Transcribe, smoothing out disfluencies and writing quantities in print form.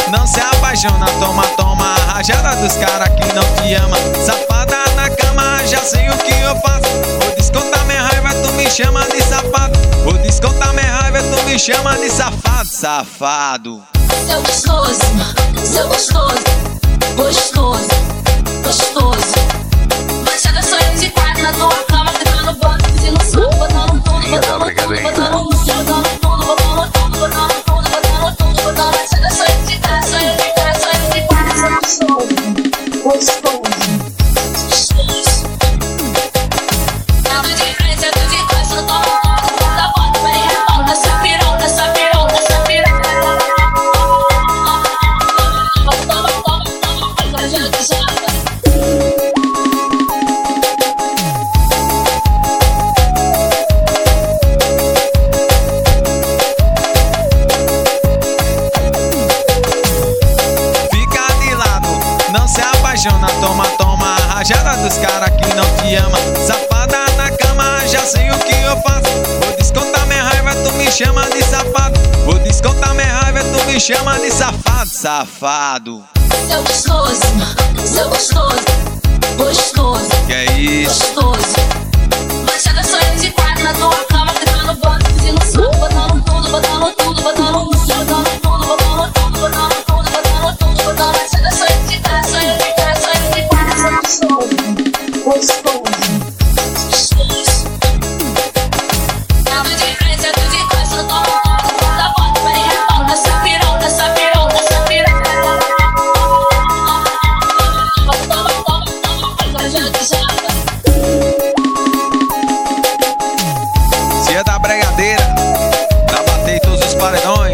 não se apaixona. Toma, toma a rajada dos caras que não te ama. Safada na cama, já sei o que eu faço. Vou descontar minha raiva, tu me chama de safado. Vou descontar minha raiva, tu me chama de safado. Safado. Seu gostoso, seu gostoso, gostoso, gostoso. Manchada sonho de quatro na tua cama, gritando bota, pedindo soco, botando tudo, botando tudo, botando tudo, botando tudo, botando tudo, botando tudo, botando tudo, botando manchada sonho de quatro, sonho de quatro, sonho de quatro. Gostoso, gostoso. Ando de frente, ando de costas, não tomo conta da bota, vai real nessa piroca, nessa piroca, nessa piroca. Fica de lado, não se apaixona. Toma, toma a rajada dos caras que não te ama. Safada na cama, já sei o que eu faço. Vou descontar minha raiva, tu me chama de safado. Vou descontar minha raiva, tu me chama de safado. Safado. Seu gostoso, seu gostoso, gostoso. Que é isso? Gostoso. Manchada sonho de quatro na tua cama, gritando bota, pedindo soco, botando tudo, botando tudo, botando tudo, botando tudo, botando tudo, botando tudo, botando tudo, botando manchada sonho de quatro, sonho de quatro, sonho de quatro. Gostoso, gostoso. Ando de frente, ando de costas, não tomo conta da bota, vai real nessa piroca, nessa piroca, nessa piroca. Se é da bregadeira, já batei todos os paredões.